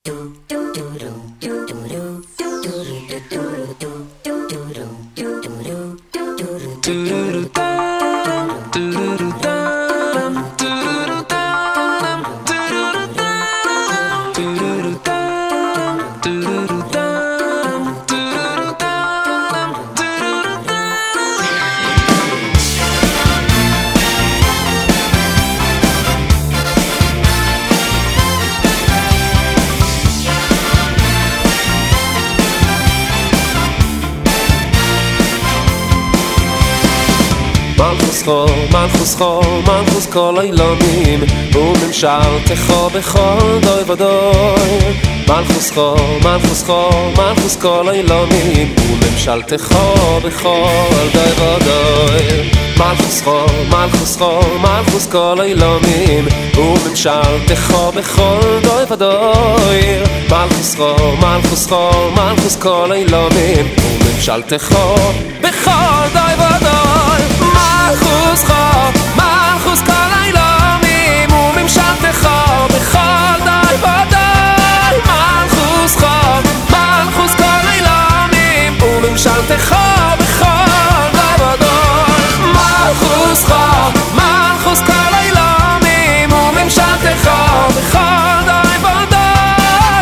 מלכוס כל העולמים וממשלתך בכל דוי ודוי. מלכוס כל העולמים וממשלתך בכל דוי ודוי. מלכוס כל העולמים וממשלתך בכל דוי ודוי. מלכוס כל העולמים וממשלתך בכל דוי ודוי. מלכוס כל העולמים וממשלתך בכל דוי ודוי. מלכוס כל העולמים וממשלתך בכל דוי ודוי. מלכוס כל העולמים וממשלתך בכל דוי ודוי.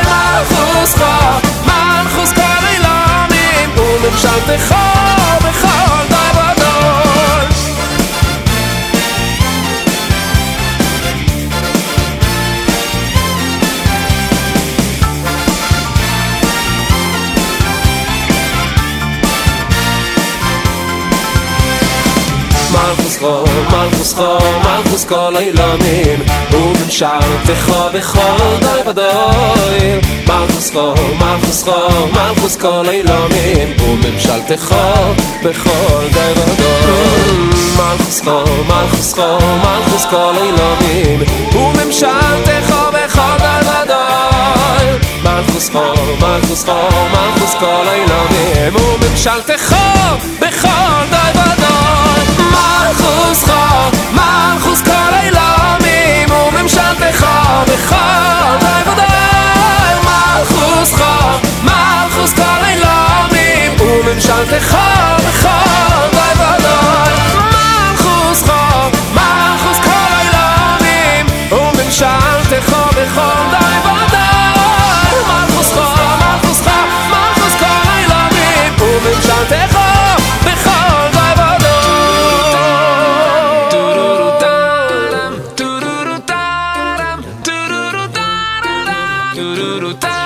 מלכוס כל העולמים וממשלתך בכל דוי ודוי. מלכוס כל העולמים וממשלתך בכל דוי ודוי. מלכוס כל העולמים וממשלתך בכל דוי ודוי. מלכוס כל העולמים וממשלתך בכל דוי ודוי. מלכוס כל העולמים וממשלתך בכל דוי ודוי. מלכוס כל העולמים וממשלתך בכל דוי ודוי. מלכוס כל העולמים וממשלתך בכל דוי ודוי. מלכוס כל העולמים וממשלתך בכל דוי ודוי. מלכוס כל העולמים וממשלתך בכל דוי ודוי.